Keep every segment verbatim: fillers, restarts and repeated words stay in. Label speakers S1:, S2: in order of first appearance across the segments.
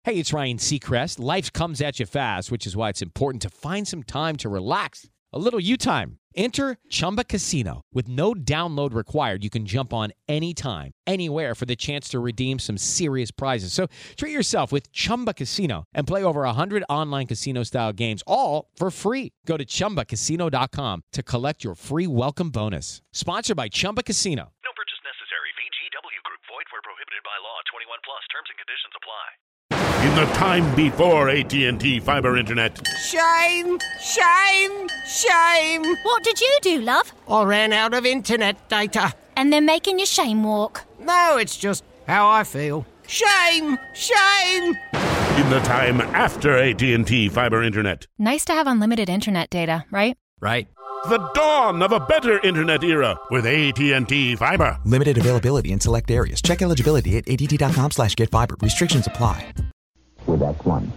S1: Hey, it's Ryan Seacrest. Life comes at you fast, which is why it's important to find some time to relax. A little you time. Enter Chumba Casino. With no download required, you can jump on anytime, anywhere for the chance to redeem some serious prizes. So treat yourself with Chumba Casino and play over one hundred online casino-style games, all for free. Go to chumba casino dot com to collect your free welcome bonus. Sponsored by Chumba Casino.
S2: No purchase necessary. V G W Group. Void where prohibited by law. twenty-one plus. Terms and conditions apply.
S3: In the time before A T and T Fiber Internet.
S4: Shame! Shame! Shame!
S5: What did you do, love?
S4: I ran out of internet data.
S5: And they're making you shame walk.
S4: No, it's just how I feel. Shame! Shame!
S3: In the time after A T and T Fiber Internet.
S5: Nice to have unlimited internet data, right?
S4: Right.
S3: The dawn of a better internet era with A T and T Fiber.
S6: Limited availability in select areas. Check eligibility at att.com slash get fiber. Restrictions apply.
S7: With Act One.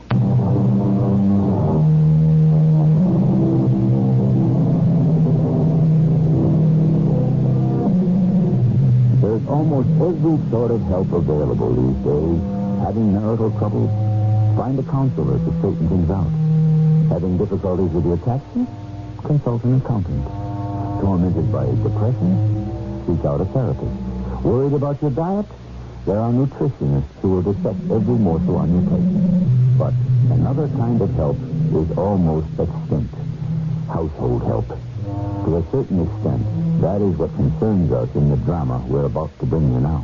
S7: There's almost every sort of help available these days. Having marital troubles? Find a counselor to straighten things out. Having difficulties with your taxes? Consult an accountant. Tormented by depression? Seek out a therapist. Worried about your diet? There are nutritionists who will dissect every morsel on your plate. But another kind of help is almost extinct. Household help. To a certain extent, that is what concerns us in the drama we're about to bring you now.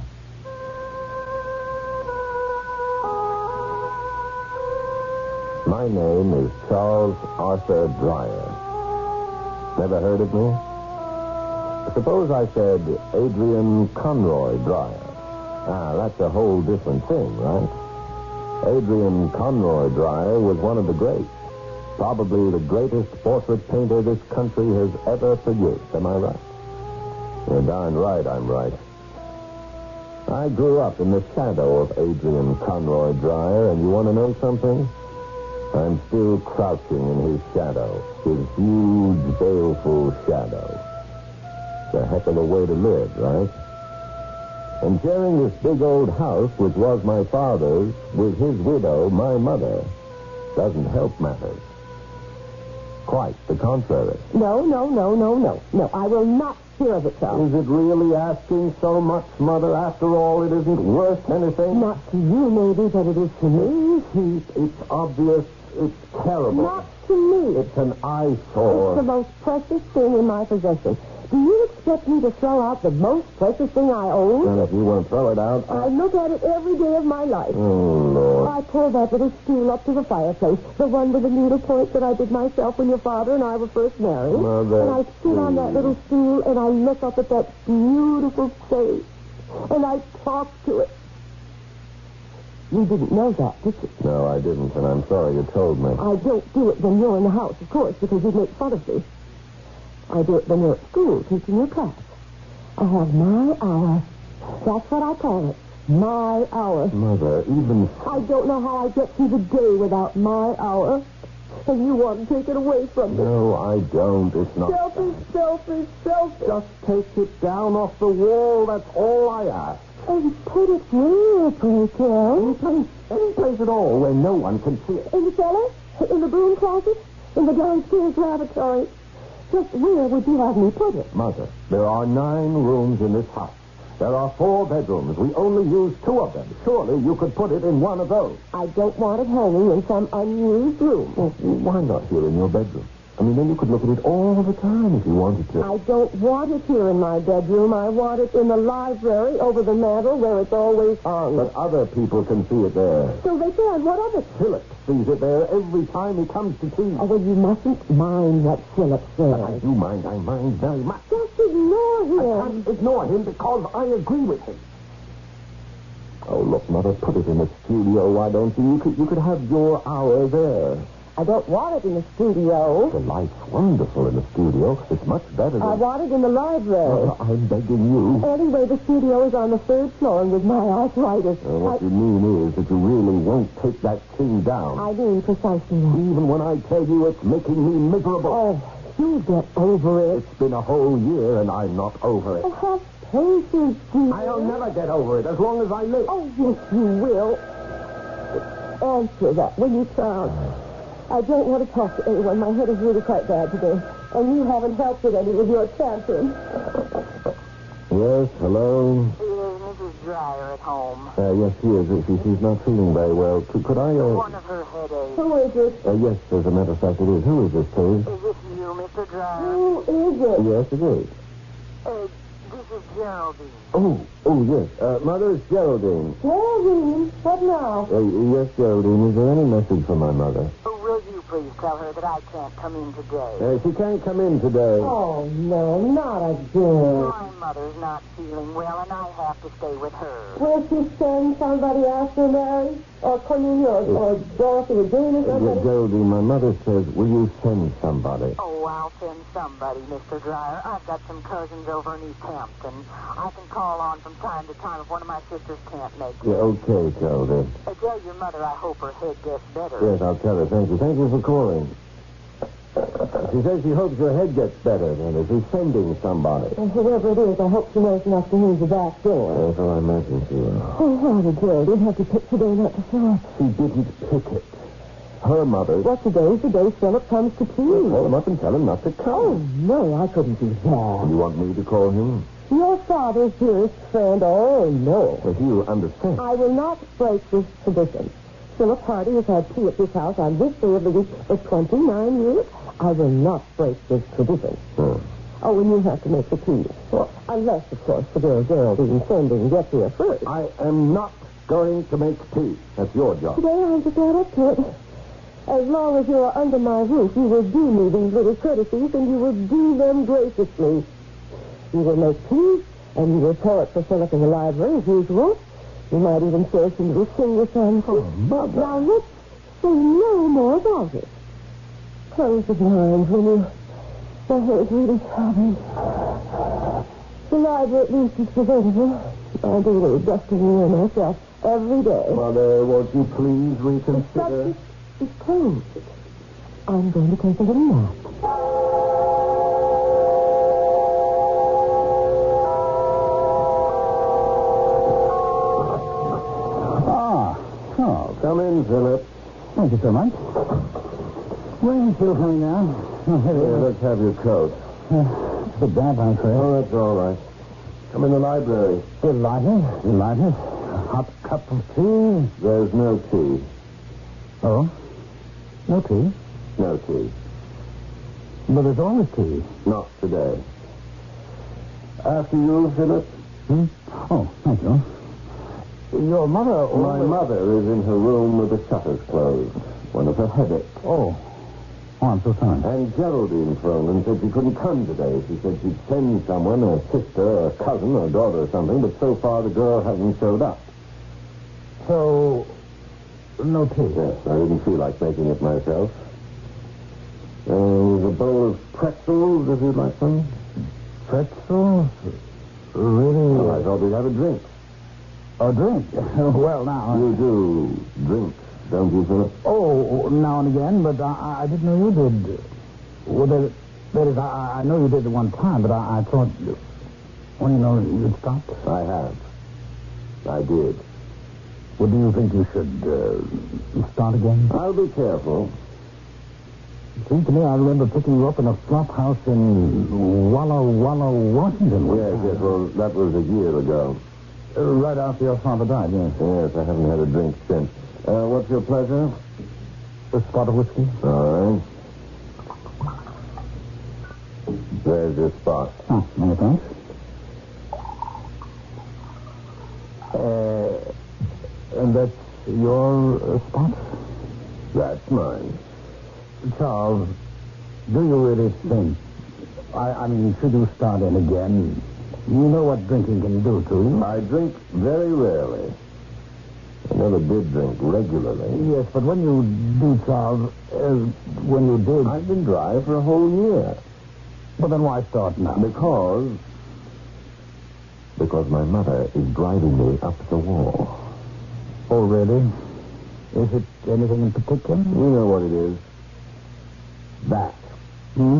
S7: My name is Charles Arthur Dreyer. Never heard of me? Suppose I said Adrian Conroy Dreyer. Ah, that's a whole different thing, right? Adrian Conroy Dreyer was one of the greats. Probably the greatest portrait painter this country has ever produced. Am I right? You're darn right I'm right. I grew up in the shadow of Adrian Conroy Dreyer, and you want to know something? I'm still crouching in his shadow, his huge, baleful shadow. It's a heck of a way to live, right? And sharing this big old house, which was my father's, with his widow, my mother, doesn't help matters. Quite the contrary.
S8: No, no, no, no, no. No, I will not hear of it, Charles.
S7: Is it really asking so much, Mother? After all, it isn't worth anything?
S8: Not to you, maybe, but it is to me.
S7: It's, it's obvious. It's terrible.
S8: Not to me.
S7: It's an eyesore.
S8: It's the most precious thing in my possession. Do you expect me to throw out the most precious thing I own?
S7: And if you want to throw it out...
S8: I look at it every day of my life.
S7: Oh, Lord.
S8: I pull that little stool up to the fireplace, the one with the needle point that I did myself when your father and I were first married.
S7: Mother,
S8: and I sit
S7: please.
S8: on that little stool, and I look up at that beautiful face, and I talk to it. You didn't know that, did you?
S7: No, I didn't, and I'm sorry you told me.
S8: I don't do it when you're in the house, of course, because you'd make fun of me. I do it when you're at school, teaching your class. I have my hour. That's what I call it. My hour.
S7: Mother, even...
S8: I don't know how I get through the day without my hour. And you want to take it away from me.
S7: No, I don't. It's not...
S8: Selfish, selfish, selfish.
S7: Just take it down off the wall. That's all I ask.
S8: And put it where, pray tell?
S7: Any place, any place at all where no one can see it.
S8: In the cellar? In the broom closet? In the downstairs lavatory? Just where would you have me put it?
S7: Mother, there are nine rooms in this house. There are four bedrooms. We only use two of them. Surely you could put it in one of those.
S8: I don't want it hanging in some unused room.
S7: Well, why not here in your bedroom? I mean, then you could look at it all the time if you wanted to.
S8: I don't want it here in my bedroom. I want it in the library over the mantel where it's always hung.
S7: But other people can see it there.
S8: So they can. What of it?
S7: Philip sees it there every time he comes to tea.
S8: Oh, well, you mustn't mind what Philip
S7: But I
S8: says.
S7: do mind. I mind very much.
S8: Just ignore
S7: I
S8: him.
S7: can't ignore him because I agree with him. Oh, look, Mother, put it in the studio, why don't you? You could, you could have your hour there.
S8: I don't want it in the studio.
S7: The light's wonderful in the studio. It's much better than...
S8: I want it in the library.
S7: Oh, I'm begging you.
S8: Anyway, the studio is on the third floor, and with my arthritis,
S7: Uh, what
S8: I,
S7: you mean is that you really won't take that thing down.
S8: I mean precisely that.
S7: Even when I tell you it's making me miserable.
S8: Oh, you get over it.
S7: It's been a whole year, and I'm not over it.
S8: Oh, have patience, dear.
S7: I'll never get over it as long as I live.
S8: Oh, yes, you will. answer that, will you, Charles? I don't want to talk to anyone. My head is really quite bad today. And you haven't helped it any with your chanting.
S7: Yes, hello?
S9: Is Missus Dreyer at home?
S7: Uh, yes, she is. She, she's not feeling very well. Could, could I, uh...
S9: One of her headaches.
S8: Who is it?
S7: Uh, yes, as a matter of fact, it is. Who is this, please?
S9: Is this you, Mister Dreyer?
S8: Who is it?
S7: Yes, it is.
S9: Uh, this is Geraldine.
S7: Oh, oh, yes. Uh, Mother, it's Geraldine.
S8: Geraldine, what now?
S7: Uh, yes, Geraldine. Is there any message for my mother?
S9: Oh, will you please tell her that I can't come in today?
S7: Uh, she can't come in today.
S8: Oh, no, not again.
S9: My mother's not feeling well, and I have to stay with her.
S8: Will she send somebody after Mary? Or Cornelia, or, or Dorothy, or Jane, or
S7: Uh,
S8: somebody?
S7: Geraldine, my mother says, will you send somebody?
S9: Oh, I'll send somebody, Mister Dreyer. I've got some cousins over in East Hampton. I can call on from time to time if one of my sisters can't make it.
S7: Yeah, okay, Geraldine.
S9: Uh, tell your mother I hope her head gets better.
S7: Yes, I'll tell her. Thank you. Thank you for calling. She says she hopes her head gets better, and she's sending somebody.
S8: And whoever it is, I hope she knows enough to use the back door.
S7: That's what I imagine she will.
S8: Oh, how did Geraldine have to pick today not to show up?
S7: She didn't pick it. Her mother...
S8: Well, today's the day Philip comes to tea.
S7: Call him up and tell him not to come.
S8: Oh, no, I couldn't do that.
S7: You want me to call him?
S8: Your father's dearest friend, oh, no.
S7: But you understand.
S8: I will not break this tradition. Philip Hardy has had tea at this house on this day of the week for twenty-nine years. I will not break this tradition.
S7: Hmm.
S8: Oh, and you have to make the tea. Well, unless, of course, the girl Geraldine sending gets here first.
S7: I am not going to make tea. That's your job.
S8: Today I'm just not up to it. As long as you are under my roof, you will do me these little courtesies, and you will do them graciously. You will make tea, and you will pour it for Philip in the library, as usual. You might even say some little sing your song.
S7: Oh, Mother.
S8: Now, let's say no more about it. Close the blinds, will you? My hair is really throbbing. The library, at least, is preventable. I do a little dusting here myself every day.
S7: Mother, won't you please
S8: The
S7: reconsider?
S8: subject is closed. I'm going to take a little nap.
S10: Ah, Charles.
S7: Come in, Philip.
S10: Thank you so much. Rain's still coming down. Oh, here it
S7: Here,
S10: is.
S7: let's have your coat.
S10: Uh, it's a bit damp, I'm afraid.
S7: Oh, that's all right. Come in the library.
S10: Delighted. Delighted. A hot cup of tea.
S7: There's no tea.
S10: Oh? No tea?
S7: No tea.
S10: But there's always tea.
S7: Not today. After you, Philip.
S10: Hmm? Oh, thank you. Your mother...
S7: My
S10: always-
S7: mother is in her room with the shutters closed. One of her headaches.
S10: Oh. Oh, I'm so sorry.
S7: And Geraldine phoned and said she couldn't come today. She said she'd send someone, a sister, or a cousin, or a daughter or something, but so far the girl hasn't showed up.
S10: So, no tea?
S7: Yes, I didn't feel like making it myself. Uh, there's a bowl of pretzels, if you'd like some.
S10: Pretzels? Really?
S7: Oh, I thought we'd have a drink.
S10: A drink? Well, now...
S7: You do drink, don't you, Philip?
S10: Oh, now and again, but I, I didn't know you did. Well, that, that is, I, I know you did at one time, but I, I thought, well, you know, you'd stopped.
S7: I have. I did.
S10: Well, do you think you should uh, start again?
S7: I'll be careful.
S10: It seems to me I remember picking you up in a flop house in Walla Walla, Washington. one
S7: Yes,
S10: time.
S7: yes, well, that was a year ago.
S10: Uh, right after your father died, yes.
S7: Yes, I haven't had a drink since. Uh, what's your pleasure?
S10: A spot of whiskey?
S7: All right. There's your spot.
S10: Oh, many thanks. Uh, and that's your uh, spot?
S7: That's mine.
S10: Charles, do you really think... I, I mean, should you start in again, you know what drinking can do to you?
S7: I drink very rarely. I never did drink regularly.
S10: Yes, but when you do, Charles, uh, when you did...
S7: I've been dry for a whole year.
S10: But then why start now?
S7: Because... Because my mother is driving me up the wall.
S10: Oh, really? Is it anything in particular?
S7: You know what it is. That.
S10: Hmm?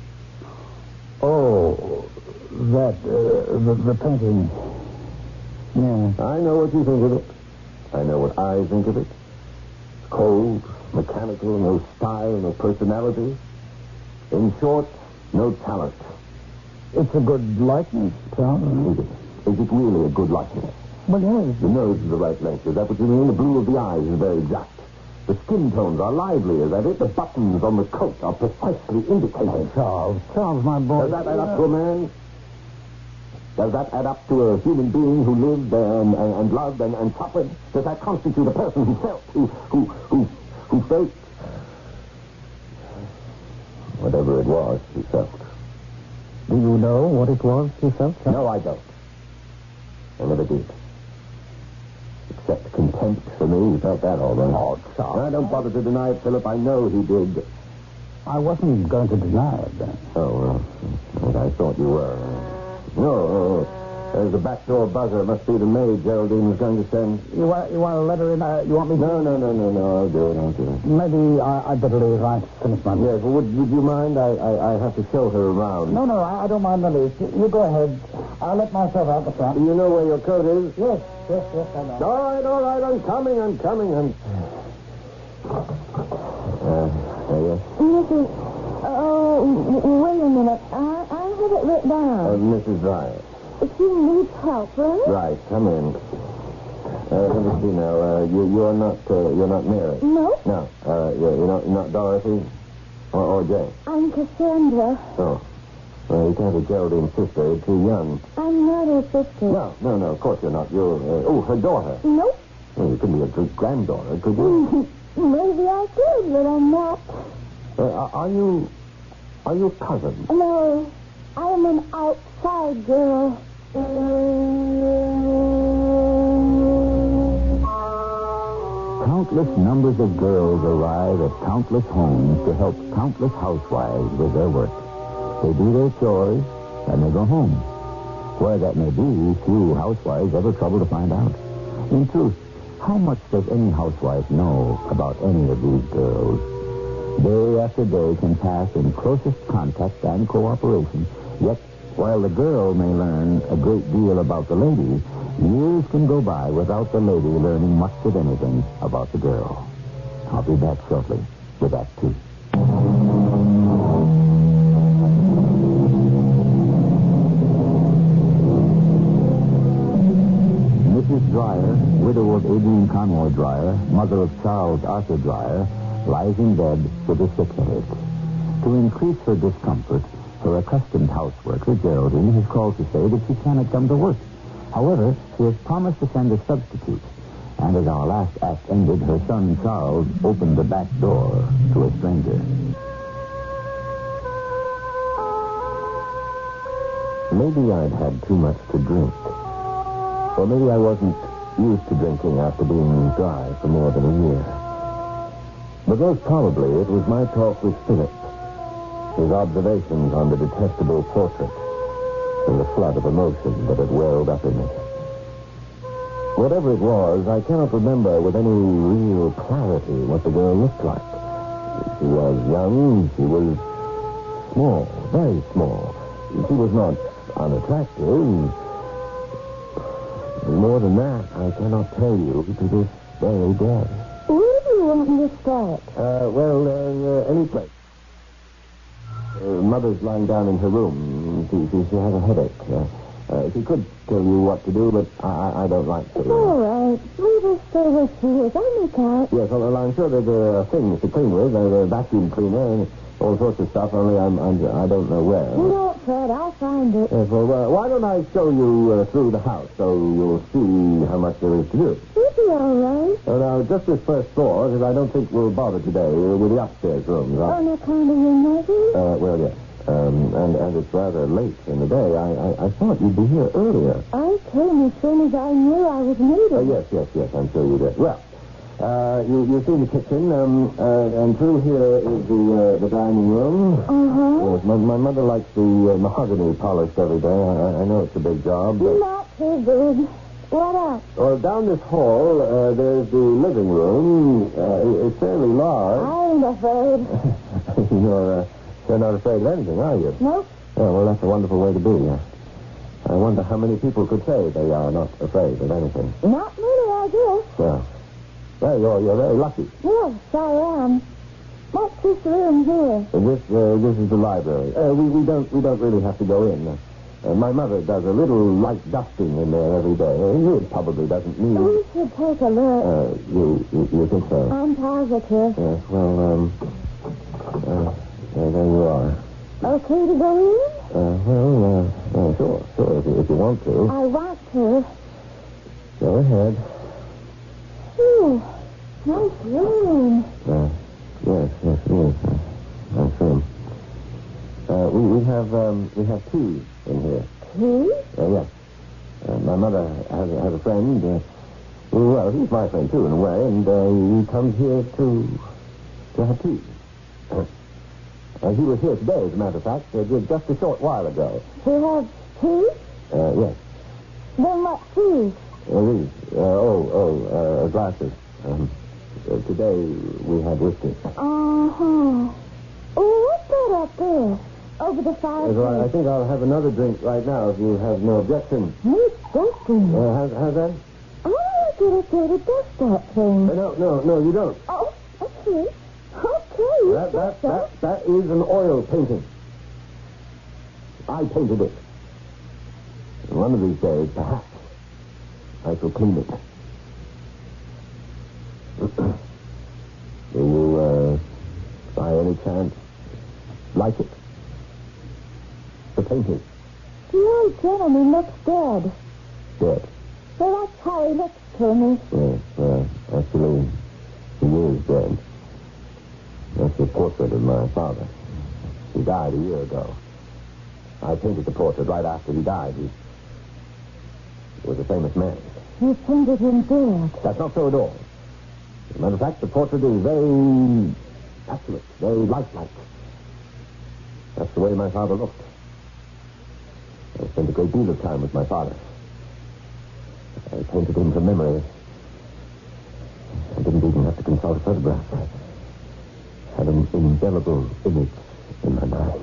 S10: Oh, that, uh, the, the painting. Yeah.
S7: I know what you think of it. I know what I think of it. cold, mechanical, no style, no personality. In short, no talent.
S10: It's a good likeness, Charles.
S7: Is it? Is it really a good likeness?
S10: Well, yes.
S7: The nose is the right length. Is that what you mean? The blue of the eyes is very exact. The skin tones are lively, is that it? The buttons on the coat are precisely indicated.
S10: Oh, Charles, Charles, my boy.
S7: Does that add up to a man? Does that add up to a human being who lived and, and, and loved and, and suffered? Does that constitute a person who felt, who, who, who, who felt? Whatever it was, he felt.
S10: Do you know what it was you felt, Charles?
S7: No, I don't. I never did. Except contempt for me. He felt that all right.
S10: Oh, Charles.
S7: I don't bother to deny it, Philip. I know he did.
S10: I wasn't going to deny it, then.
S7: Oh, well, I thought you were. No, there's the back door buzzer. It must be the maid Geraldine was going to send.
S10: You want, you want a letter in? Uh, you want me to?
S7: No, no, no, no, no. I'll do it. I'll do it.
S10: Maybe I, I'd better leave. I finished my...
S7: Yes, well, would, would you mind? I, I, I have to show her around.
S10: No, no, I, I don't mind the least. You, you go ahead. I'll let myself out the front.
S7: Do you know where your coat is?
S10: Yes, yes, yes, I know.
S7: All right, all right. I'm coming. I'm coming. I'm... Uh, yes?
S8: Missus Oh, wait a minute. I, I have it written down.
S7: Uh, Missus Dyer.
S8: She needs help, right?
S7: Right. Come in. Uh, let me see now. Uh, you, you're not, uh, you're not Mary.
S8: No.
S7: No. Uh, you're, you're not, not Dorothy or, or Jane.
S8: I'm Cassandra.
S7: Oh. Well, you can't be Geraldine's sister. You're too young.
S8: I'm not her sister.
S7: No, no, no. Of course you're not. You're, uh, oh, her daughter.
S8: Nope.
S7: Well, you couldn't be a great granddaughter, could you?
S8: Maybe I could, but I'm not.
S7: Uh, are- are you, are you a cousin?
S8: No, I'm an outside girl.
S10: Countless numbers of girls arrive at countless homes to help countless housewives with their work. They do their chores, and they go home. Where that may be, few housewives ever trouble to find out. In truth, how much does any housewife know about any of these girls? Day after day can pass in closest contact and cooperation, yet while the girl may learn a great deal about the lady, years can go by without the lady learning much of anything about the girl. I'll be back shortly with Act Two. Missus Dyer, widow of Adrian Conroy Dyer, mother of Charles Arthur Dyer, lies in bed with a sick headache. To increase her discomfort, her accustomed houseworker, Geraldine, has called to say that she cannot come to work. However, she has promised to send a substitute. And as our last act ended, her son Charles opened the back door to a stranger.
S7: Maybe I'd had too much to drink. Or maybe I wasn't used to drinking after being dry for more than a year. But most probably it was my talk with Philip, his observations on the detestable portrait, and the flood of emotion that had welled up in me. Whatever it was, I cannot remember with any real clarity what the girl looked like. She was young, she was small, very small. She was not unattractive. More than that, I cannot tell you to this very day.
S8: Where do you want me to start?
S7: Uh, well, uh, uh, any place. Uh, Mother's lying down in her room. She, she, she has a headache. Uh, uh, she could tell you what to do, but I, I, I don't like to.
S8: It's all right. Leave her stay where she is. I'll make out.
S7: Yes, well, I'm sure that there are things to clean with. There's a vacuum cleaner and all sorts of stuff, only I'm, I'm, I don't know where.
S8: Don't fret. I'll find it.
S7: Yes, well, uh, why don't I show you uh, through the house so you'll see how much there is to do?
S8: You'll be all right.
S7: Uh, now, just this first floor, because I don't think we'll bother today uh, with the upstairs rooms. Huh?
S8: On account of your mother?
S7: Uh, well, yes. Um, and, and it's rather late in the day. I, I, I thought you'd be here earlier.
S8: I came as soon as I knew I was needed.
S7: Uh, yes, yes, yes, I'm sure you did. Well, uh, you, you see the kitchen, um, uh, and through here is the uh, the dining room.
S8: Uh-huh.
S7: Yes, my, my mother likes the uh, mahogany polished every day. I, I know it's a big job. But...
S8: Not too big. What else?
S7: Well, down this hall, uh, there's the living room. Uh, it's fairly large.
S8: I ain't afraid.
S7: You're, uh, you're not afraid of anything, are you?
S8: Nope.
S7: Oh, well, that's a wonderful way to be. Uh, I wonder how many people could say they are not afraid of anything.
S8: Not many, I guess.
S7: Well, Well, you're, you're very lucky.
S8: Yes, I am. What's this room here?
S7: Uh, this uh, this is the library. Uh, we, we don't we don't really have to go in. Uh, uh, my mother does a little light dusting in there every day. Uh, it probably doesn't need.
S8: We should take a look.
S7: Uh, you, you you think so?
S8: I'm positive.
S7: Yes. Well, um, uh, there you are.
S8: Okay to go in?
S7: Uh, well, uh, uh, sure, sure, if you, if you want to.
S8: I want to.
S7: Go ahead.
S8: Ooh, nice room.
S7: Uh, yes, yes, it is. Uh, nice room. Uh, we, we have, um, we have tea in here.
S8: Tea?
S7: Uh, yes. Uh, my mother has, has a friend. Uh, well, he's my friend, too, in a way, and uh, he comes here to, to have tea. Uh, he was here today, as a matter of fact, uh, just a short while ago.
S8: To have tea?
S7: Uh, yes.
S8: Then what tea?
S7: Uh, these. Uh, oh, oh, uh, glasses. Um, uh, today we had whiskey.
S8: Uh-huh. Oh, what's that up there? Over the fireplace.
S7: Uh, well, I think I'll have another drink right now if you have no objection.
S8: No objection.
S7: Uh, how's, how's that?
S8: I get up there to dust that thing.
S7: Uh, no, no, no, you don't.
S8: Oh, okay. Okay.
S7: That, that, that, that is an oil painting. I painted it. And one of these days, perhaps, I shall clean it. Do you, uh, by any chance, like it? The painting?
S8: The old gentleman looks dead.
S7: Dead?
S8: Well, that's how he looks to me.
S7: Yes, uh, actually, he is dead. That's the portrait of my father. He died a year ago. I painted the portrait right after he died. He was a famous man.
S8: You painted him dead.
S7: That's not so at all. As a matter of fact, the portrait is very accurate, very lifelike. That's the way my father looked. I spent a great deal of time with my father. I painted him from memory. I didn't even have to consult a photograph. I had an indelible image in my mind.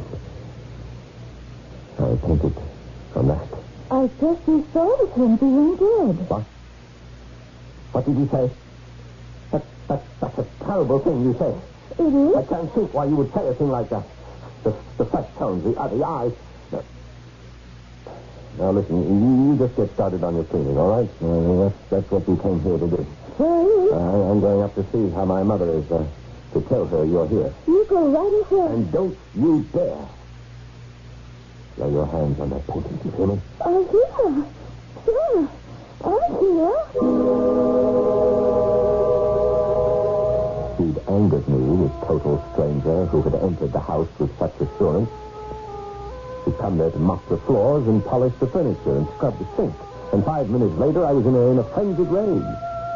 S7: I painted from that.
S8: I guess you thought of him being dead.
S7: What? What did you say? That, that, that's a terrible thing you say.
S8: It is?
S7: I can't think why you would say a thing like that. The, the flesh tones, the, uh, the eyes. No. Now, listen, you, you just get started on your cleaning, all right? Uh, that's, that's what we came here to do.
S8: Well,
S7: Uh, I'm going up to see how my mother is, uh, to tell her you're here.
S8: you go right ahead.
S7: And don't you dare lay your hands on that painting, do you hear me?
S8: Oh, yeah. Sure. I'm here.
S7: She'd angered me, this total stranger who had entered the house with such assurance. She'd come there to mop the floors and polish the furniture and scrub the sink. And five minutes later, I was in a, in a frenzied rage.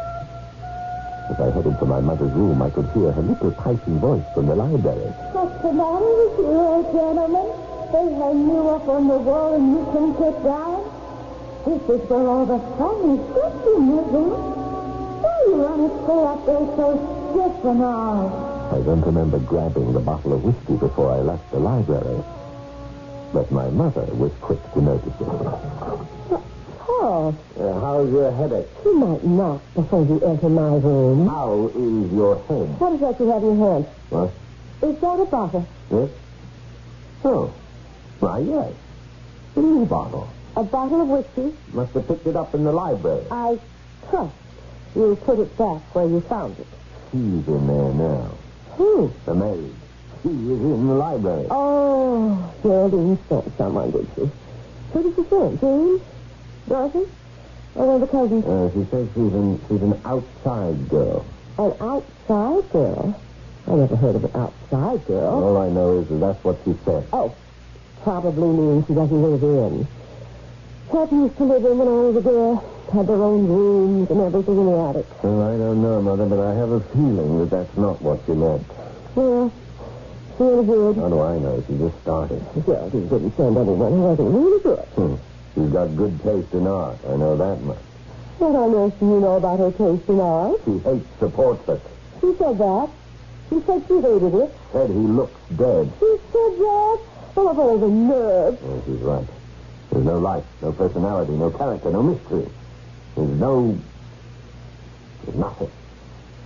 S7: As I headed for my mother's room, I could hear her little piping voice from the library.
S8: What's the matter with you, old gentleman? They hang you up on the wall and you can get down? This is where all the fun is just in your room. Why you want to stay up there so stiff and all?
S7: I don't remember grabbing the bottle of whiskey before I left the library. But my mother was quick to notice it.
S8: Oh,
S7: Uh, how's your headache?
S8: you might knock before you enter my room.
S7: How is your head?
S8: What is that you have in your hand?
S7: What?
S8: Is that a bottle?
S7: Yes? Oh. Why, yes. It is a bottle.
S8: A bottle of whiskey?
S7: Must have picked it up in the library.
S8: I trust you put it back where you found it.
S7: She's in there now.
S8: Who?
S7: The maid. She is in the library.
S8: Oh, Geraldine sent someone, did she? Who did she send? James? Dorothy? Or one of the cousins?
S7: Uh, she says she's an, she's an outside girl.
S8: An outside girl? I never heard of an outside girl.
S7: All I know is that that's what she said.
S8: Oh, probably means she doesn't live in. Pat used to live in when I was a girl. Had their own rooms and everything in the attic.
S7: Well, I don't know, Mother, but I have a feeling that that's not what she meant.
S8: Well, really good.
S7: How do I know? She just started.
S8: Geraldine didn't send anyone who wasn't really good.
S7: Hmm. She's got good taste in art. I know that much.
S8: What on earth do you know about her taste in art?
S7: She hates the portrait.
S8: She said that. She said she hated it.
S7: Said he looks dead.
S8: She said that? Full of all the nerve.
S7: Oh, she's right. There's no life, no personality, no character, no mystery. There's no... There's nothing.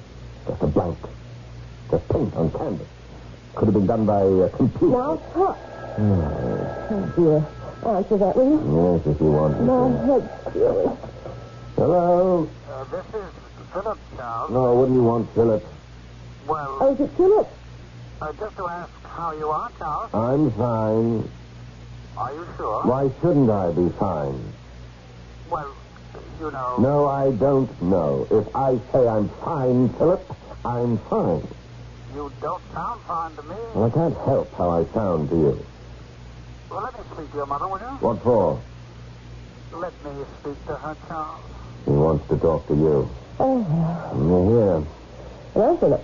S7: Just a blank. Just paint on canvas. Could have been done by a computer.
S8: Now, talk. Oh, dear. Answer that, will you?
S7: Yes, if you want.
S8: My head's killing.
S7: Hello?
S9: Uh, this is Philip, Charles.
S7: No, what do you want, Philip?
S9: Well,
S8: Oh, is it Philip?
S9: uh, just to ask how you are, Charles.
S7: I'm fine.
S9: Are you sure?
S7: Why shouldn't I be fine?
S9: Well, you know...
S7: No, I don't know. If I say I'm fine, Philip, I'm fine.
S9: You don't sound fine to me.
S7: Well, I can't help how I sound to you.
S9: Well, let me speak to your mother, will you?
S7: What for?
S9: Let me speak to her, Charles.
S7: He wants to talk to you.
S8: Oh,
S7: Here.
S8: hello, Philip.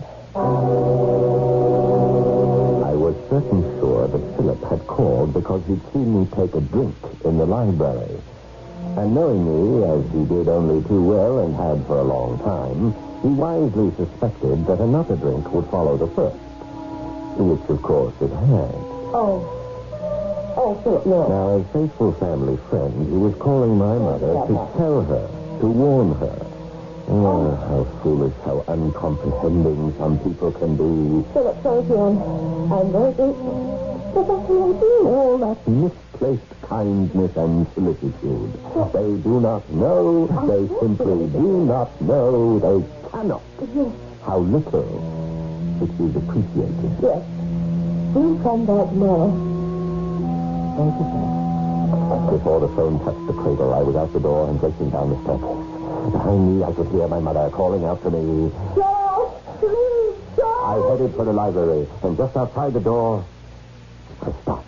S7: I was certain sure that Philip had called because he'd seen me take a drink in the library. And knowing me, as he did only too well and had for a long time, he wisely suspected that another drink would follow the first. Which, of course, it had.
S8: Oh. Oh, Philip, no.
S7: Now, as faithful family friend, he was calling my mother to tell her, to warn her. Oh, how foolish, how uncomprehending some people can be.
S8: Philip, thank you. I'm, I'm very grateful. But that's what I do.
S7: All that misplaced kindness and solicitude. They do not know, they simply do not know, they cannot. How little it is appreciated.
S8: Yes. Do come back tomorrow. Thank you, Philip.
S7: Before the phone touched the cradle, I was out the door and racing down the staircase. Behind me, I could hear my mother calling out to me.
S8: Charles! Please,
S7: I
S8: Charles!
S7: headed for the library, and just outside the door, I stopped.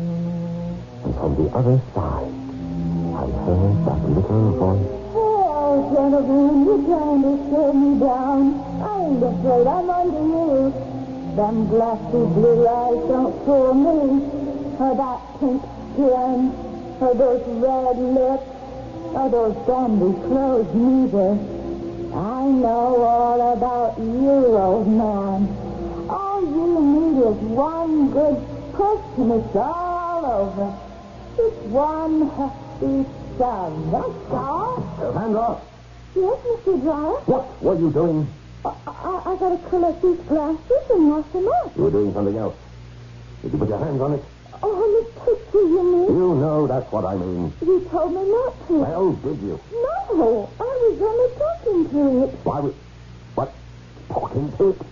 S7: And from the other side, I heard that little voice.
S8: Oh, gentlemen, you're trying to slow me down. I ain't afraid. I'm under you. Them glassy blue eyes don't fool me. Or that pink skin. Or those red lips. Or those dandy clothes, neither. I know all about you, old man. All you need is one good push and it's all over. Just one hefty shove. That's all.
S7: Hand off!
S8: Yes, Mister Dryer?
S7: What were you doing?
S8: I, I, I got to collect these glasses and wash them up.
S7: You were doing something else. Did you put your hands on it?
S8: Oh, the picture, you mean?
S7: You know that's what I mean.
S8: You told me not to.
S7: Well, did you?
S8: No, I was only talking to it.
S7: Why was... What? Talking to it?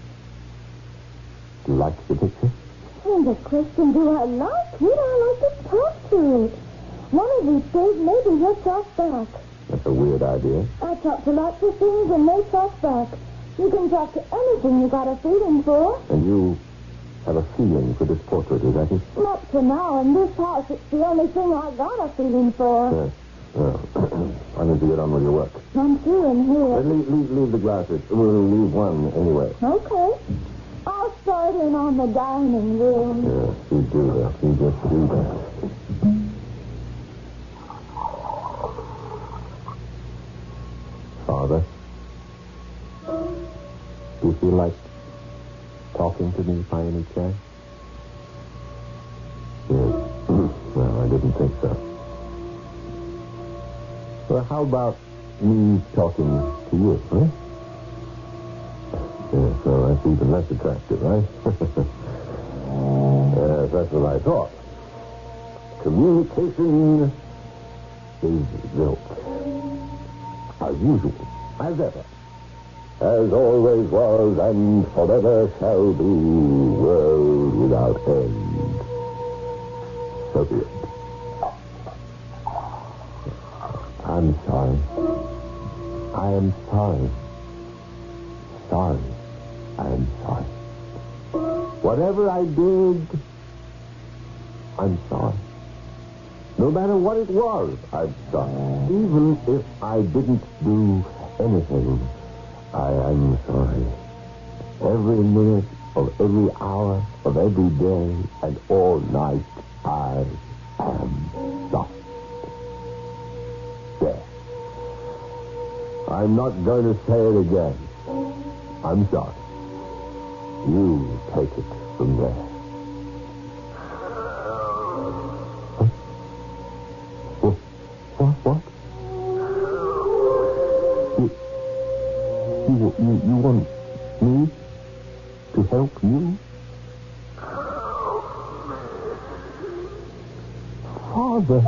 S7: Do you like the picture?
S8: And the question, do I like it? I like to talk to it. One of these days, maybe he'll talk back.
S7: That's a weird idea.
S8: I talk to lots of things and they talk back. You can talk to anything you got a feeling for.
S7: And you have a feeling for this portrait, is that it?
S8: Not for now. In this house, it's the only thing I got a feeling for.
S7: Yes. Well, why don't you get on with your work?
S8: I'm through in here.
S7: Uh, leave, leave, leave the glasses. We'll leave one anyway.
S8: Okay. I'll start in on the dining room.
S7: Yes, you do that. You just do that. Father, do you feel like talking to me by any chance? Yes. Well, I didn't think so. Well, how about me talking to you, huh? Yes, well, that's even less attractive, right? Yes, that's what I thought. Communication is built. As usual, as ever. As always was and forever shall be, world without end. So be it. I'm sorry. I am sorry. Sorry. I am sorry. Whatever I did, I'm sorry. No matter what it was I've done, even if I didn't do anything, I am sorry. Every minute of every hour of every day and all night, I am sorry. There. I'm not going to say it again. I'm sorry. You take it from there. What? What? You, you, you, you want
S10: to help you? Father,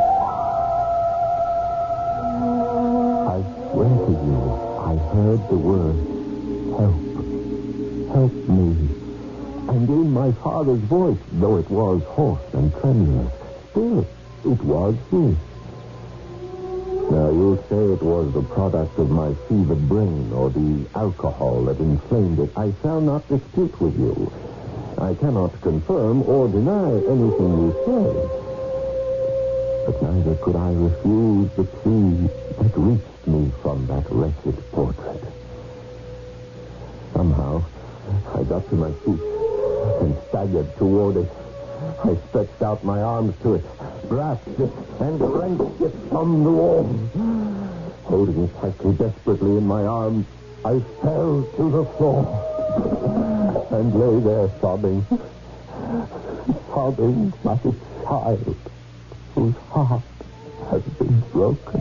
S10: I swear to you, I heard the word, help, help me. And in my father's voice, though it was hoarse and tremulous, still it was his. Now, you say it was the product of my fevered brain or the alcohol that inflamed it. I shall not dispute with you. I cannot confirm or deny anything you say. But neither could I refuse the plea that reached me from that wretched portrait. Somehow, I got to my feet and staggered toward it. I stretched out my arms to it, grasped it, and wrenched it from the wall. Holding it tightly, desperately in my arms, I fell to the floor and lay there sobbing, sobbing like a child whose heart has been broken.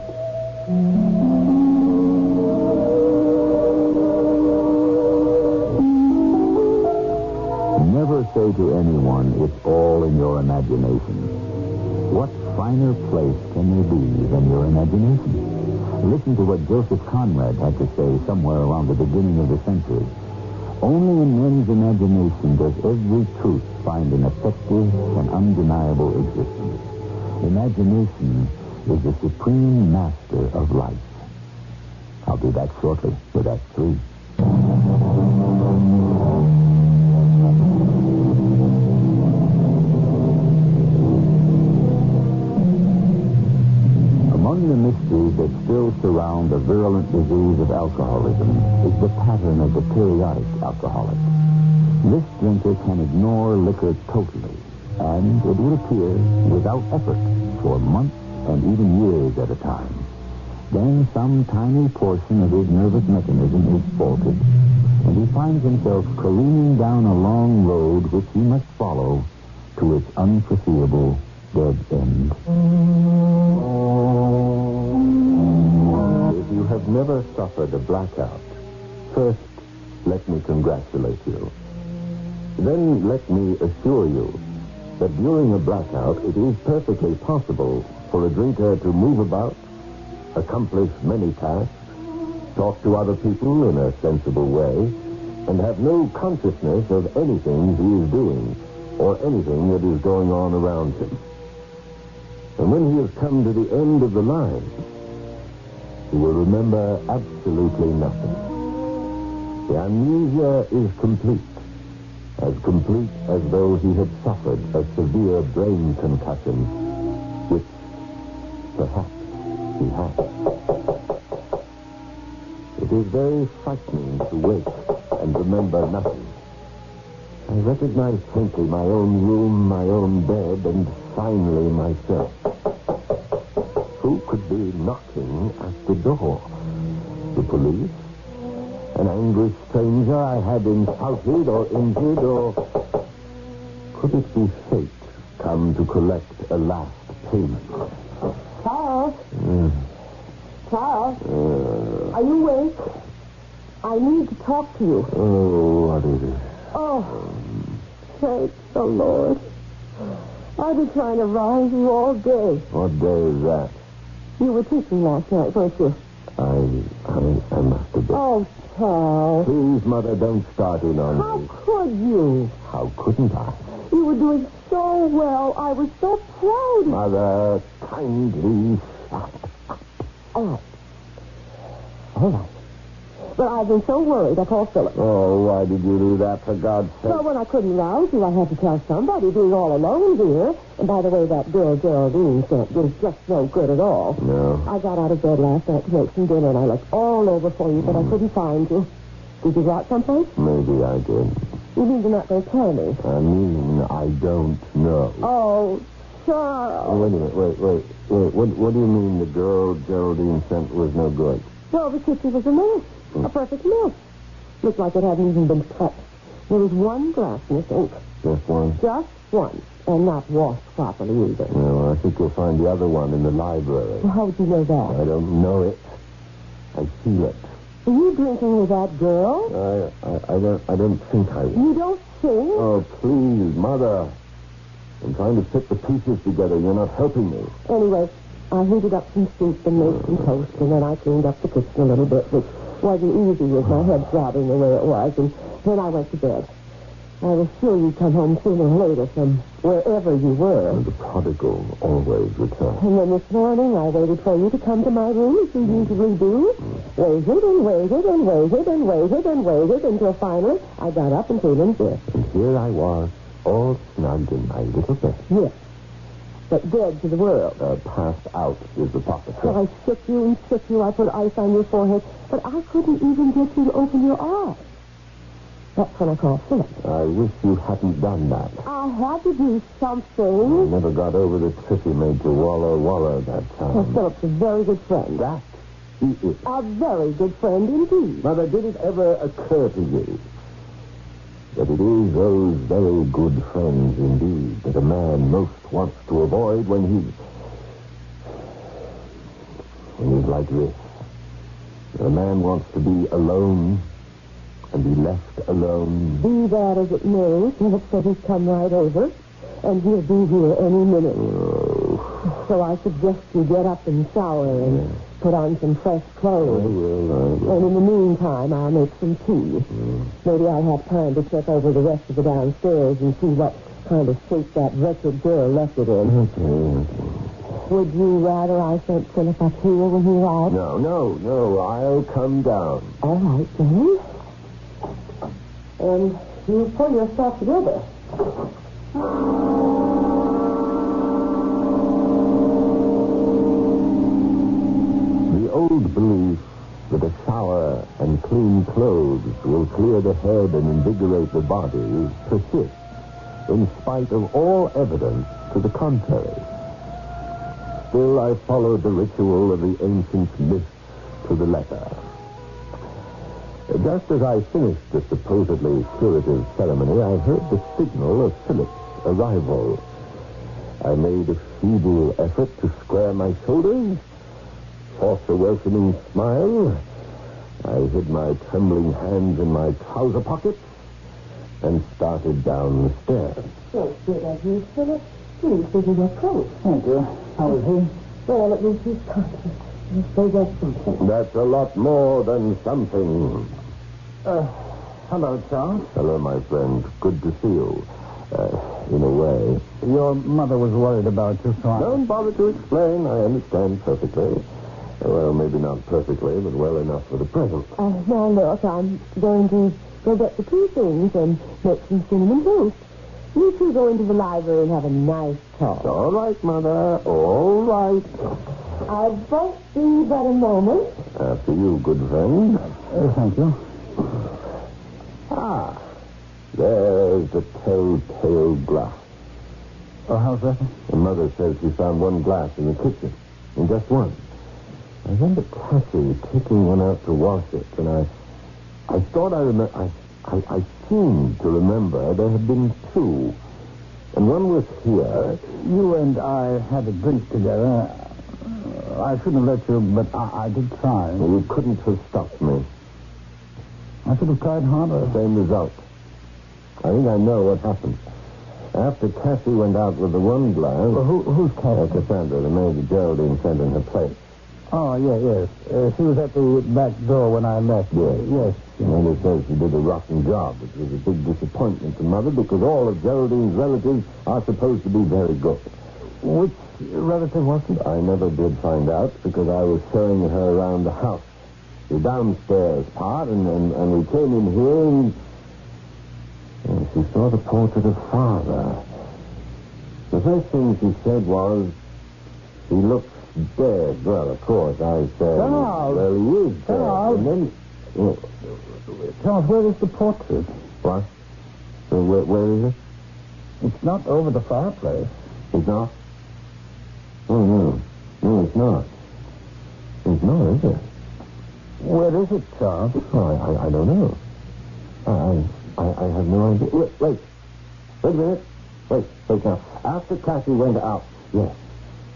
S10: Never say to anyone, it's all in your imagination. What finer place can there be than your imagination? Listen to what Joseph Conrad had to say somewhere around the beginning of the century. Only in men's imagination does every truth find an effective and undeniable existence. Imagination is the supreme master of life. I'll be back shortly with Act Three. Among the mysteries that still surround the virulent disease of alcoholism is the pattern of the periodic alcoholic. This drinker can ignore liquor totally, and it would appear without effort for months and even years at a time. Then some tiny portion of his nervous mechanism is faulted, and he finds himself careening down a long road which he must follow to its unforeseeable dead end. If you have never suffered a blackout, first, let me congratulate you. Then let me assure you that during a blackout, it is perfectly possible for a drinker to move about, accomplish many tasks, talk to other people in a sensible way, and have no consciousness of anything he is doing or anything that is going on around him. And when he has come to the end of the line, he will remember absolutely nothing. The amnesia is complete, as complete as though he had suffered a severe brain concussion, which perhaps he had. It is very frightening to wake and remember nothing. I recognize faintly my own room, my own bed, and finally myself. Who could be knocking at the door? The police? An angry stranger I had insulted or injured, or could it be fate come to collect a last payment?
S8: Charles?
S10: Mm.
S8: Charles?
S10: Uh,
S8: Are you awake? I need to talk to you.
S10: oh, what is it?
S8: Oh, thank the Lord. I've been trying to rise you all day.
S10: What day is that?
S8: You were teaching last night, weren't you?
S10: I, I, I must have been.
S8: Oh, Charles.
S10: Please, Mother, don't start in on
S8: How
S10: me.
S8: could you?
S10: How couldn't I?
S8: You were doing so well. I was so proud.
S10: Mother, kindly stop.
S8: All right. All right. But I've been so worried I called Philip.
S10: Oh, why did you do that, for God's sake?
S8: Well, when I couldn't rouse you, I had to tell somebody, being all alone here. And by the way, that girl Geraldine sent was just no good at all.
S10: No.
S8: I got out of bed last night to make some dinner, and I looked all over for you, but I couldn't find you. Did you go out someplace?
S10: Maybe I did.
S8: You mean you're not going to tell me?
S10: I mean, I don't know.
S8: Oh,
S10: Oh,
S8: Charles.
S10: wait a minute. Wait, wait, wait. What, what do you mean the girl Geraldine sent was no good?
S8: Well, the kitchen was a mess. A perfect mess. Looked like it hadn't even been touched. There was one glass in the sink.
S10: Just one?
S8: Just one. And not washed properly either.
S10: No, I think you'll find the other one in the library.
S8: Well, how would you know that?
S10: I don't know it. I feel it.
S8: Are you drinking with that girl?
S7: I, I, I don't, I don't think I will.
S8: You don't sing?
S7: Oh, please, Mother. I'm trying to fit the pieces together. You're not helping me.
S8: Anyway, I heated up some soup and made some toast, and then I cleaned up the kitchen a little bit, which wasn't easy with my head throbbing the way it was, and then I went to bed. I was sure you'd come home sooner or later from wherever you were.
S7: And the prodigal always returns.
S8: And then this morning, I waited for you to come to my room, as you usually do. Waited and waited and waited and waited and waited until finally I got up and came in here.
S7: And here I was, all snug in my little bed.
S8: Yes. But dead to the world.
S7: Uh, passed out is the proper
S8: So
S7: term.
S8: I shook you and shook you. I put ice on your forehead. But I couldn't even get you to open your eyes. That's when I called Philip.
S7: I wish you hadn't done that.
S8: I had to do
S7: I
S8: something.
S7: never got over the trick you made to Waller Waller that
S8: Well,
S7: time.
S8: Philip's a very good friend.
S7: That he is.
S8: A very good friend indeed.
S7: Mother, did it ever occur to you that it is those very good friends indeed that a man most wants to avoid when he's when he's like this? A man wants to be alone and be left alone.
S8: Be that as it may, Philip said he'd come right over, and he'll be here any minute.
S7: Oh,
S8: So I suggest you get up and shower and put on some fresh
S7: I
S8: clothes.
S7: will, I will.
S8: And in the meantime, I'll make some tea. Maybe I'll have time to check over the rest of the downstairs and see what kind of shape that wretched girl left it in.
S7: Okay, okay.
S8: Would you rather I sent Philip up here when he arrives?
S7: No, no, no, I'll come down.
S8: All right, then. And you pull yourself together.
S7: The old belief that a shower and clean clothes will clear the head and invigorate the body persists in spite of all evidence to the contrary. Still, I followed the ritual of the ancient myths to the letter. Just as I finished the supposedly curative ceremony, I heard the signal of Philip's arrival. I made a feeble effort to square my shoulders, forced a welcoming smile. I hid my trembling hands in my trouser pockets and started down the stairs.
S8: So good of you, Philip. Please give me your coat.
S4: Thank you. How is he?
S8: Well, at least he's conscious. I suppose that's something.
S7: That's a lot more than something.
S4: Uh, hello, Charles.
S7: Hello, my friend. Good to see you. Uh, in a way.
S4: Your mother was worried about you, so I...
S7: Don't bother to explain. I understand perfectly. Well, maybe not perfectly, but well enough for the present.
S8: Uh, now, look, I'm going to go get the tea things and make some cinnamon toast. You two go into the library and have a nice talk.
S7: All right, Mother. All right.
S8: I won't be but a moment.
S7: After you, good friend.
S4: Uh, thank you.
S7: Ah, there's the telltale glass.
S4: Oh, how's that?
S7: The mother says she found one glass in the kitchen. And just one. I remember Cassie taking one out to wash it, and I... I thought I remember... I, I, I seemed to remember there had been two. And one was here.
S4: You and I had a drink together. Uh, I shouldn't have let you, but I, I did try.
S7: You couldn't have stopped me.
S4: I should have tried harder.
S7: Same result. I think I know what happened. After Cassie went out with the one glass...
S4: Well, who, who's
S7: Uh,
S4: Cassie?
S7: Cassandra, the maid that Geraldine sent in her place.
S4: Oh, yeah, yes. Uh, she was at the back door when I left.
S7: Yes.
S4: Yes.
S7: Mother says she did a rotten job. It was a big disappointment to Mother because all of Geraldine's relatives are supposed to be very good.
S4: Which relative was it?
S7: I never did find out because I was showing her around the house. The downstairs part, and, and, and we came in here and, and she saw the portrait of Father. The first thing she said was, he looks dead. Well, of course, I said,
S4: Charles!
S7: well, he is dead.
S4: Charles!
S7: And then, oh,
S4: Charles, where is the portrait?
S7: what? Uh, Where, where is it?
S4: It's not over the fireplace.
S7: It's not? Oh, no. No, it's not. It's not, is it?
S4: Where is it, Charles?
S7: Oh, I, I, I don't know. I, I, I have no idea. Wait, wait. Wait a minute. Wait, wait now. After Cassie went out, yes.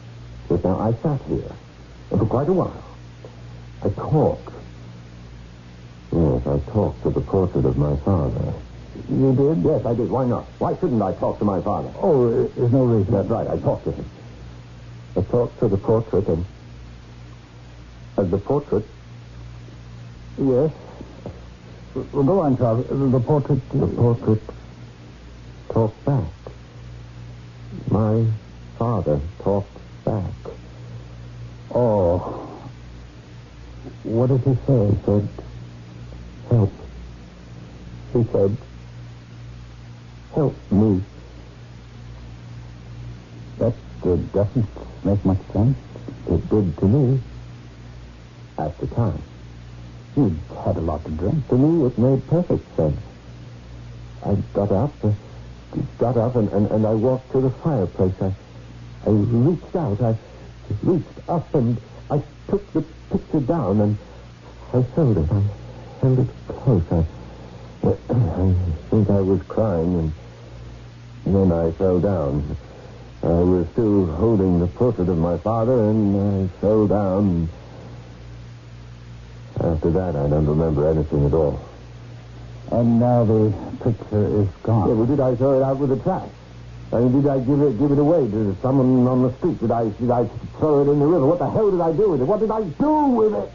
S7: Just now, I sat here. And for quite a while. I talked. Yes, I talked to the portrait of my father.
S4: You did?
S7: Yes, I did. Why not? Why shouldn't I talk to my father?
S4: Oh, there's no reason.
S7: That's right. I talked to him. I talked to the portrait, and... and the portrait...
S4: Yes. Well, go on, Charles. The portrait...
S7: The portrait talked back. My father talked back.
S4: Oh. What did he say?
S7: He said, help. He said, help me.
S4: That uh, doesn't make much sense.
S7: It did to me. At the time.
S4: You'd had a lot to drink.
S7: To me, it made perfect sense. I got up, uh, got up, and, and, and I walked to the fireplace. I, I reached out. I reached up, and I took the picture down, and I held it. I held it close. I, I think I was crying, and then I fell down. I was still holding the portrait of my father, and I fell down. After that, I don't remember anything at all.
S4: And now the picture is gone.
S7: Yeah, well, did I throw it out with the trash? I mean, did I give it give it away to someone on the street? Did I did I throw it in the river? What the hell did I do with it? What did I do with it?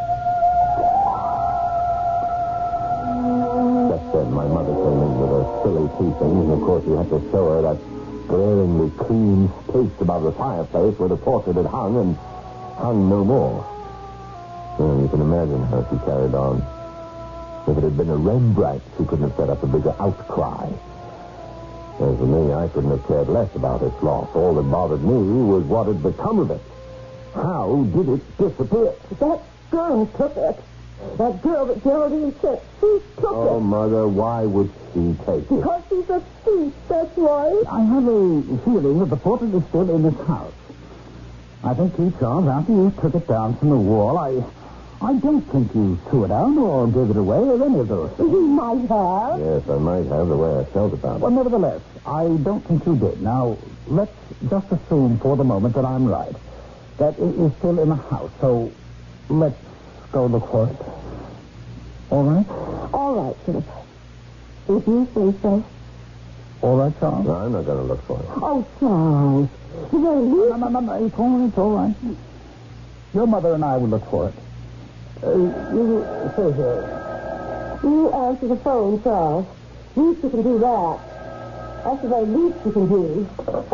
S7: Just then, my mother came in with her silly tea things, and of course, we had to show her that glaringly clean space above the fireplace where the portrait had hung, and hung no more. Well, you can imagine how she carried on. If it had been a Rembrandt, she couldn't have set up a bigger outcry. As for me, I couldn't have cared less about its loss. All that bothered me was what had become of it. How did it disappear?
S8: That girl took it. That girl that Geraldine sent, she took
S7: oh,
S8: it.
S7: Oh, Mother, why would she take it?
S8: Because she's a thief, that's why.
S4: I have a feeling that the portrait is still in this house. I think you, Charles, after you took it down from the wall, I... I don't think you threw it out or gave it away or any of those things.
S8: You might have.
S7: Yes, I might have the way I felt about it.
S4: Well, nevertheless, I don't think you did. Now, let's just assume for the moment that I'm right. That it is still in the house. So, let's go look for it. All right?
S8: All right, Philip. If you say so.
S4: All right, Charles?
S7: No, I'm not going to look for it.
S8: Oh, Charles. Well, you...
S4: No, no, no, no. It's all right. It's all right. Your mother and I will look for it. Uh, you say here.
S8: You answer the phone, Charles. Least you can do that. That's the very least you can do.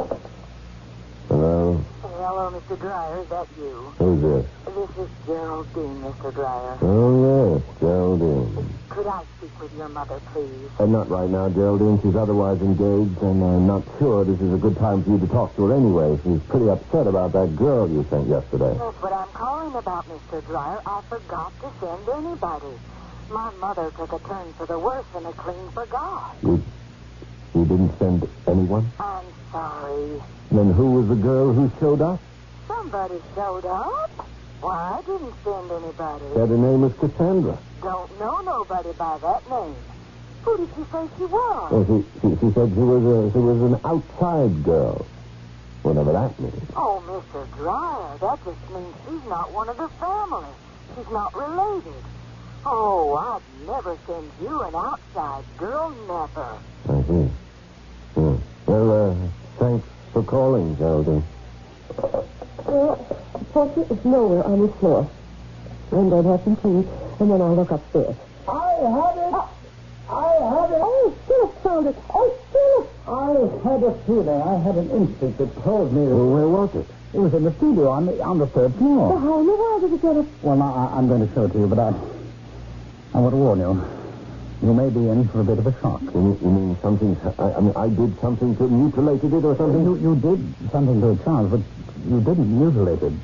S7: Hello?
S9: Hello, Mister Dreyer. Is that you?
S7: Who's this?
S9: This is Geraldine, Mister Dreyer.
S7: Oh, yes, Geraldine.
S9: Could I speak with your mother, please?
S7: Uh, not right now, Geraldine. She's otherwise engaged, and I'm not sure this is a good time for you to talk to her anyway. She's pretty upset about that girl you sent yesterday.
S9: That's what I'm calling about, Mister Dreyer. I forgot to send anybody. My mother took a turn for the worse and I clean forgot.
S7: You, you didn't send anyone?
S9: I'm sorry.
S7: Then who was the girl who showed up?
S9: Somebody showed up. Why, I didn't send anybody.
S7: Said her name was Cassandra.
S9: Don't know nobody by that name. Who did you say she was?
S7: Oh, she, she, she said she was a she was an outside girl. Whatever that means.
S9: Oh, Mister Dreyer, that just means she's not one of the family. She's not related. Oh, I'd never send you an outside girl, never.
S7: I see. Yeah. Well, uh, thanks for calling, Geraldine.
S8: Well, the portrait is nowhere on the floor. I'm going to have some tea, and then I'll look upstairs.
S4: I have it!
S8: Oh.
S4: I have it!
S8: Oh, Philip found it! Oh, Philip!
S4: I had a feeling, I had an instinct that told me that...
S7: Well, where was it?
S4: It was in the studio on the, on the third floor.
S8: Well, how in the world did you get it?
S4: Well, now, I, I'm going to show it to you, but I... I want to warn you. You may be in for a bit of a shock.
S7: You mean, you mean something... I, I mean, I did something to mutilate it or something?
S4: You, you did something to it, Charles, but you didn't mutilate it.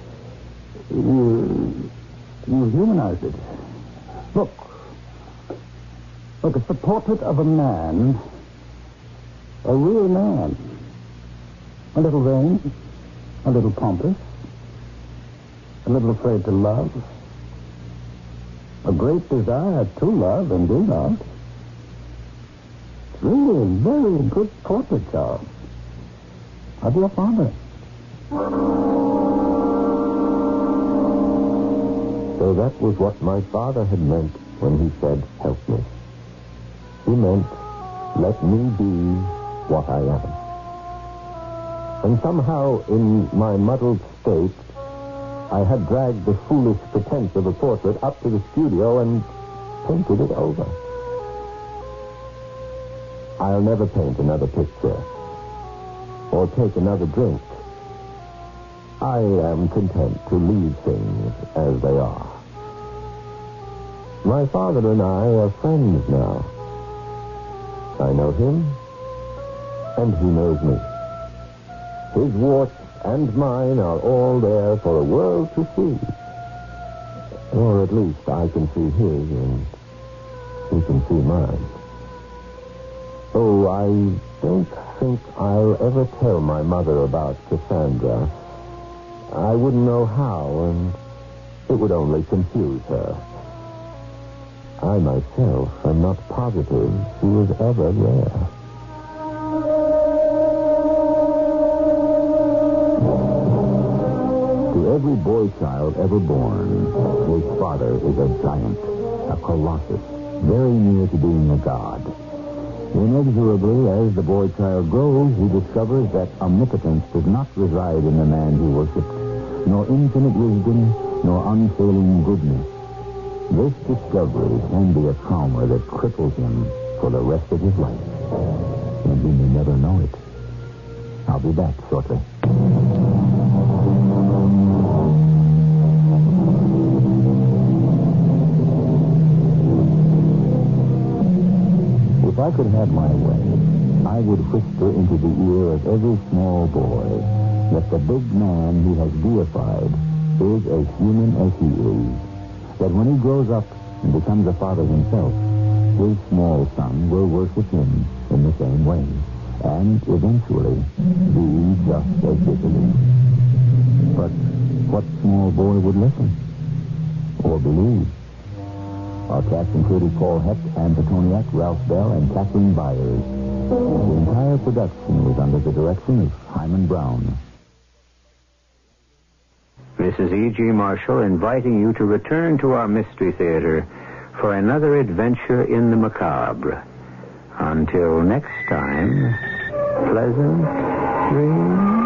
S4: You... You humanized it. Look. Look, it's the portrait of a man. A real man. A little vain. A little pompous. A little afraid to love. A great desire to love and be loved. It's really a very good portrait, Charles. Of your father.
S7: So that was what my father had meant when he said, help me. He meant, let me be what I am. And somehow, in my muddled state, I had dragged the foolish pretense of a portrait up to the studio and painted it over. I'll never paint another picture or take another drink. I am content to leave things as they are. My father and I are friends now. I know him, and he knows me. His warts and mine are all there for the world to see. Or at least I can see his, and he can see mine. Oh, I don't think I'll ever tell my mother about Cassandra. I wouldn't know how, and it would only confuse her. I myself am not positive she was ever there. To every boy child ever born, his father is a giant, a colossus, very near to being a god. Inexorably, as the boy child grows, he discovers that omnipotence does not reside in the man he worships, nor infinite wisdom, nor unfailing goodness. This discovery can be a trauma that cripples him for the rest of his life. And he may never know it. I'll be back shortly. If I could have my way, I would whisper into the ear of every small boy that the big man he has deified is as human as he is. That when he grows up and becomes a father himself, his small son will worship him in the same way, and eventually be just as disbelieved. But what small boy would listen or believe? Our cast included Paul Hecht, Anne Petoniak, Ralph Bell, and Kathleen Byers. The entire production was under the direction of Hyman Brown.
S11: This is E G. Marshall inviting you to return to our Mystery Theater for another adventure in the macabre. Until next time, pleasant dreams.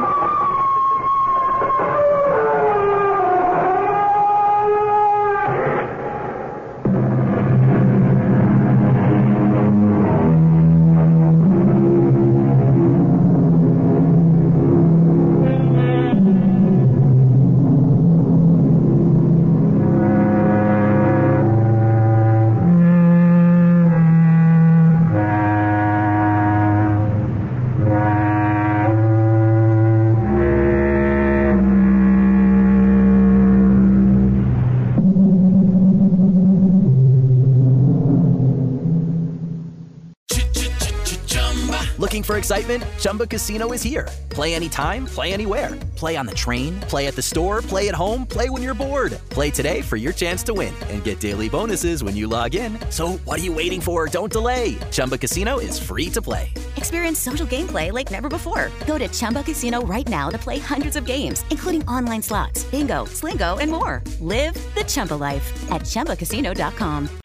S12: Looking for excitement? Chumba Casino is here. Play anytime, play anywhere. Play on the train, play at the store, play at home, play when you're bored. Play today for your chance to win and get daily bonuses when you log in. So what are you waiting for? Don't delay. Chumba Casino is free to play.
S13: Experience social gameplay like never before. Go to Chumba Casino right now to play hundreds of games, including online slots, bingo, Slingo, and more. Live the Chumba life at Chumba Casino dot com.